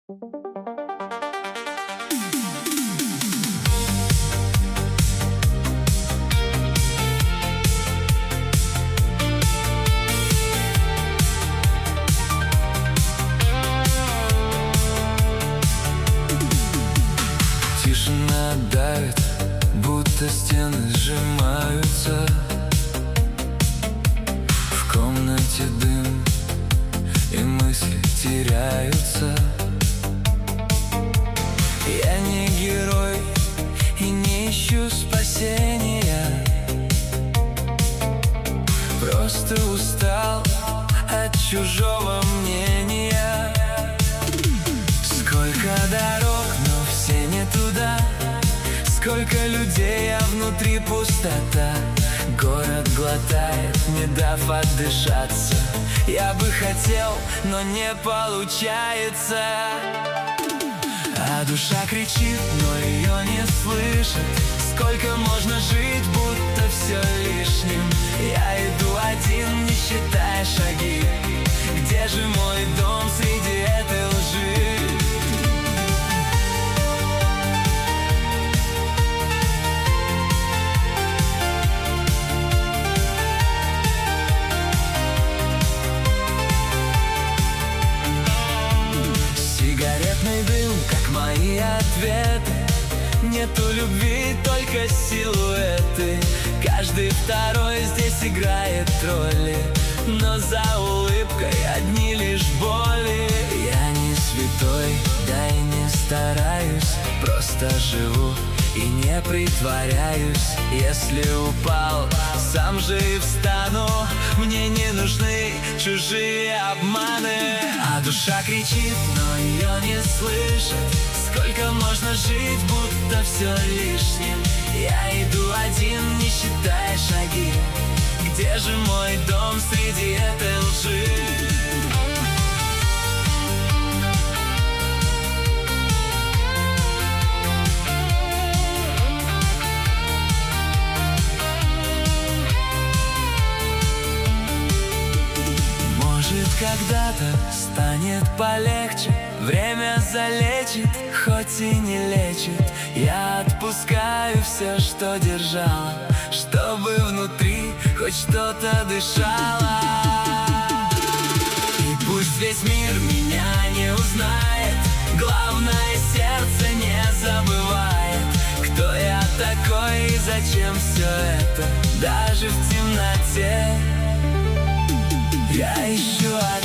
Тишина давит, будто стены сжимаются. В комнате дым, и мысли теряются. Я не герой и не ищу спасения, просто устал от чужого мнения. Сколько дорог, но все не туда. Сколько людей, а внутри пустота. Город глотает, не дав отдышаться. Я бы хотел, но не получается. А душа кричит, но ее не слышит. Сколько можно жить, будто все лишним. Я иду один, не считая шаги. Где же мой дом среди этой лжи? Сигаретный дым, как мои ответы. Нету любви, только силуэты. Каждый второй здесь играет роли, но за улыбкой одни лишь боли. Я не святой, да и не стараюсь, просто живу и не притворяюсь. Если упал, сам же и встану. Мне не нужны чужие обманы. А душа кричит, но ее не слышит. Сколько можно жить, будто все лишним. Я иду один, не считая шаги. Где же мой дом среди этой лжи? Когда-то станет полегче, время залечит, хоть и не лечит. Я отпускаю все, что держала, чтобы внутри хоть что-то дышало. И пусть весь мир меня не узнает, главное, сердце не забывает, кто я такой и зачем все это. Даже в темноте я ищу